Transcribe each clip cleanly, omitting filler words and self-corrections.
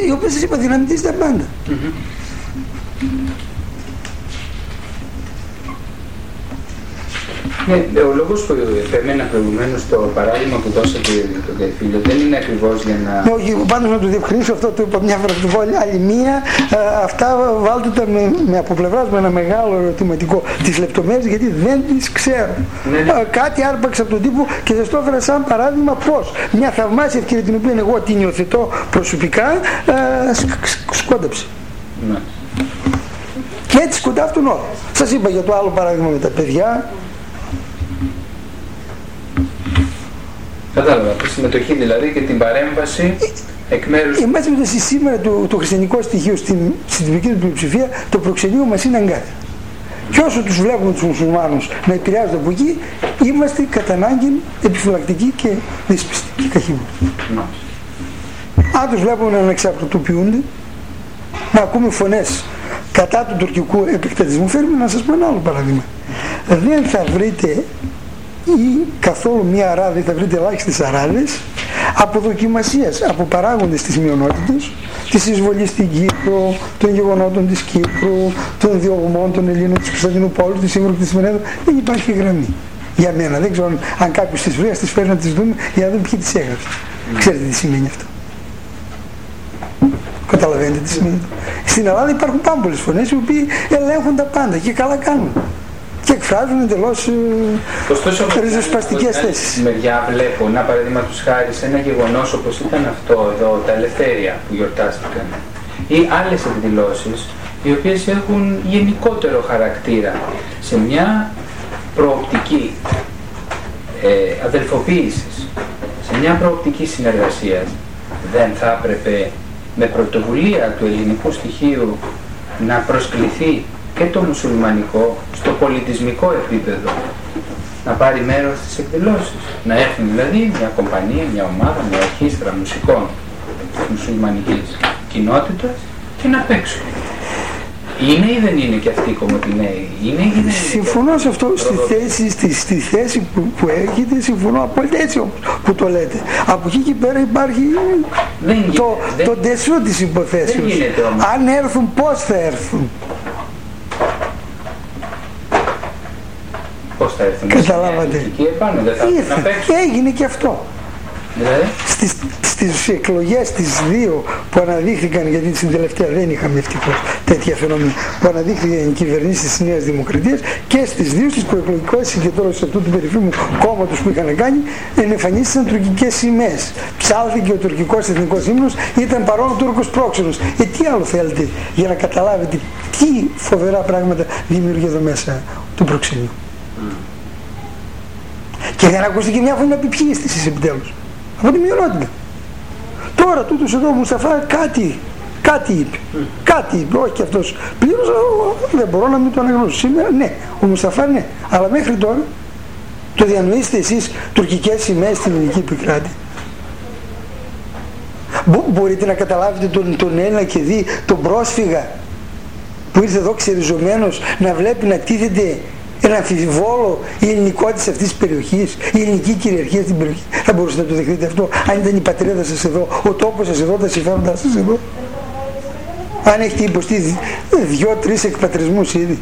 η οποία σας είπα δυναμητίζει τα πάντα. Ναι, ο λόγος που επέμενα προηγουμένως στο παράδειγμα που δώσατε τον Καϊφίλιο δεν είναι ακριβώς για να... Όχι, πάντως να το διευκρινίσω αυτό, το είπα μια φορά, το πω άλλη μία, αυτά βάλτε τα με από πλευράς με ένα μεγάλο ερωτηματικό, τις λεπτομέρειες, γιατί δεν τις ξέρω. Κάτι άρπαξα από τον τύπο και σας το έφερα σαν παράδειγμα πώς μια θαυμάσια ευκαιρία την οποία εγώ την υιοθετώ προσωπικά σκόνταψε. Ναι. Και έτσι σκοντάφτουν όλα. Σας είπα για το άλλο παράδειγμα με τα παιδιά. Κατάλαβα, τη συμμετοχή δηλαδή και την παρέμβαση εκ μέρους... Εμάς σήμερα το χριστιανικό στοιχείο στην τυπική του πλειοψηφία, το προξενείο μας είναι αγκάθι. Και όσο τους βλέπουμε τους μουσουλμάνους να επηρεάζονται από εκεί, είμαστε κατά ανάγκη επιφυλακτικοί και δύσπιστοι και καχύμενοι. Αν τους βλέπουμε να ανεξαρτητοποιούνται, να ακούμε φωνές κατά του τουρκικού επεκτατισμού, φέρουμε να σας πω ένα άλλο παράδειγμα. Δεν θα βρείτε ή καθόλου μία αράδη, θα βρείτε ελάχιστες αράδες από δοκιμασίες, από παράγοντες της μειονότητας, της εισβολής στην Κύπρο, των γεγονότων της Κύπρου, των διωγμών των Ελλήνων της Κωνσταντινούπολης, της Σύμβρου της Μενέδου. Δεν υπάρχει γραμμή για μένα. Δεν ξέρω αν κάποιος τις βρει, ας τις φέρει να τις δούμε για να δούμε ποιοι τις έγραψε. Ξέρετε τι σημαίνει αυτό? Καταλαβαίνετε τι σημαίνει? Στην Ελλάδα υπάρχουν πάρα πολλές φωνές οι οποίοι ελέγχουν τα πάντα και καλά κάνουν. Και εκφράζουν εντελώς ριζοσπαστικές θέσεις. Μεριά βλέπω, να παραδείγματος χάρη σε ένα γεγονός όπως ήταν αυτό εδώ, τα ελευθέρια που γιορτάστηκαν, ή άλλες εκδηλώσεις οι οποίες έχουν γενικότερο χαρακτήρα σε μια προοπτική αδελφοποίησης, σε μια προοπτική συνεργασίας, δεν θα έπρεπε με πρωτοβουλία του ελληνικού στοιχείου να προσκληθεί και το μουσουλμανικό στο πολιτισμικό επίπεδο να πάρει μέρος στις εκδηλώσεις, να έρθουν δηλαδή μια κομπανία, μια ομάδα, μια ορχήστρα μουσικών της μουσουλμανικής κοινότητας και να παίξουν. Είναι ή δεν είναι και αυτοί οι κομμωτινέοι? Είναι συμφωνώ σε αυτό, στη θέση που έχετε, συμφωνώ απόλυτα έτσι που το λέτε. Από εκεί και πέρα υπάρχει το ντεσού της υποθέσεως. Αν έρθουν, πώς θα έρθουν? Πώς θα έρθουν? Καταλάβατε? Εκεί επάνω δεν θα έρθουν να παίξουν. Έγινε και αυτό. Δηλαδή? Στις εκλογές τις δύο που αναδείχθηκαν, γιατί στην τελευταία δεν είχαμε ευτυχώς τέτοια φαινόμενα, που αναδείχθηκαν οι κυβερνήσεις της Νέας Δημοκρατίας, και στις δύο στις προεκλογικές συγκεντρώσεις αυτού του περίφημου κόμματος που είχαν κάνει, εμφανίστηκαν τουρκικές σημαίες. Ψάλθηκε ο τουρκικός εθνικός ύμνος, ήταν παρόν ο Τούρκος πρόξενος. Τι άλλο θέλετε για να καταλάβετε τι φοβερά πράγματα δημιουργεί εδώ μέσα του προξενείου? Και δεν ακούστηκε μια φωνή να πει ποιοι είστε εσείς επιτέλους? Από τη μειονότητα. Τώρα τούτος εδώ ο Μουσταφά κάτι είπε. Κάτι είπε, όχι και αυτός πλήρως, δεν μπορώ να μην το αναγνώσω. Σήμερα ναι, ο Μουσταφά ναι. Αλλά μέχρι τώρα το διανοείστε εσείς τουρκικές σημαίες στην ελληνική επικράτη? Μπορείτε να καταλάβετε τον Έλληνα και δει τον πρόσφυγα που ήρθε εδώ ξεριζωμένος να βλέπει να τίθεται ένα αμφιβόλο η ελληνικότητα αυτής της περιοχής, η ελληνική κυριαρχία στην περιοχή? Θα μπορούσατε να το δεχτείτε αυτό αν ήταν η πατρίδα σας εδώ, ο τόπος σας εδώ, τα συμφέροντά σας εδώ? Αν έχετε υποστεί 2-3 εκπατρισμούς ήδη.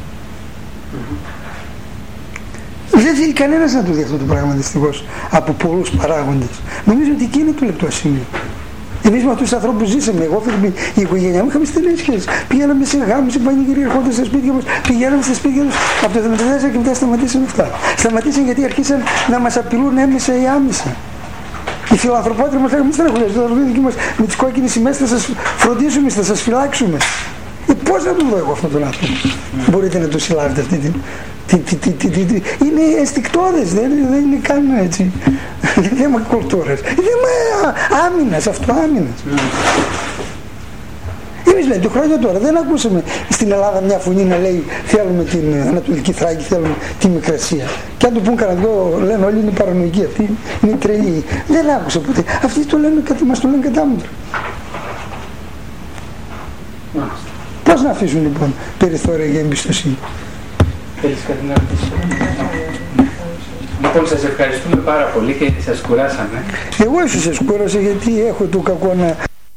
Δεν θέλει κανένας να το δει αυτό το πράγμα δυστυχώς από πολλούς παράγοντες. Νομίζω ότι εκεί είναι το λεπτό σημείο. Εμείς με αυτούς τους ανθρώπους ζήσαμε. Εγώ, η οικογένειά μου, είχαμε στενές σχέσεις. Πηγαίναμε σε γάμους, σε πανηγύρια, ερχόντας στα σπίτια μας, πηγαίναμε στα σπίτια τους. Από το 1974 και μετά σταματήσαν αυτά. Σταματήσαν γιατί αρχίσαν να μας απειλούν έμεσα ή άμεσα. Οι φιλανθρωπότροι μας λέγανε: μην στεναχωριέστε, θα δείτε μας με τις κόκκινες σημαίες, θα σας φροντίσουμε, θα σας φυλάξουμε. Πώς να τον δω εγώ αυτόν τον άνθρωπο? Μπορείτε να το συλλάβετε αυτή την. Είναι αισθηκτώδες, δεν είναι καν έτσι. Είναι θέμα κουλτούρας. Είναι θέμα άμυνας, αυτοάμυνας. Εμείς λέμε, το χρόνια τώρα δεν ακούσαμε στην Ελλάδα μια φωνή να λέει θέλουμε την Ανατολική Θράκη, θέλουμε τη Μικρασία. Και αν το πούν κανένα δυο, λένε όλοι είναι παρανοϊκοί, αυτοί είναι τρελοί. Δεν άκουσα ποτέ. Αυτοί μας το λένε κατάμετρα. Πώς να αφήσουν λοιπόν περιθώρια για εμπιστοσύνη? Θέλεις κάτι να ρωτήσεις? Λοιπόν, σας ευχαριστούμε πάρα πολύ και σας κουράσαμε. Εγώ ίσως σας κούρασα γιατί έχω το κακό να